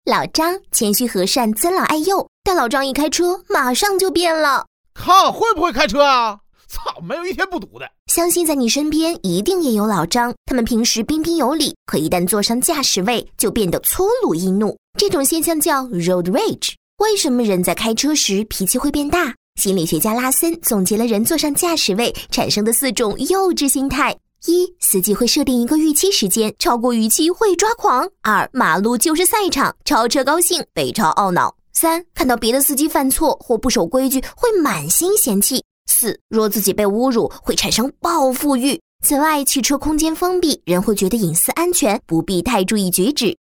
老张谦虚和善，尊老爱幼，但老张一开车马上就变了。 靠，会不会开车啊？操，没有一天不堵的。 相信在你身边一定也有老张，他们平时彬彬有礼，可一旦坐上驾驶位就变得粗鲁易怒，这种现象叫 road rage。 为什么人在开车时脾气会变大？心理学家拉森总结了人坐上驾驶位产生的4种幼稚心态。1. 司机会设定一个预期时间，超过预期会抓狂。2. 马路就是赛场，超车高兴，北超懊恼。3. 看到别的司机犯错或不守规矩会满心嫌弃。4. 若自己被侮辱会产生报复欲。此外，汽车空间封闭，人会觉得隐私安全，不必太注意举止。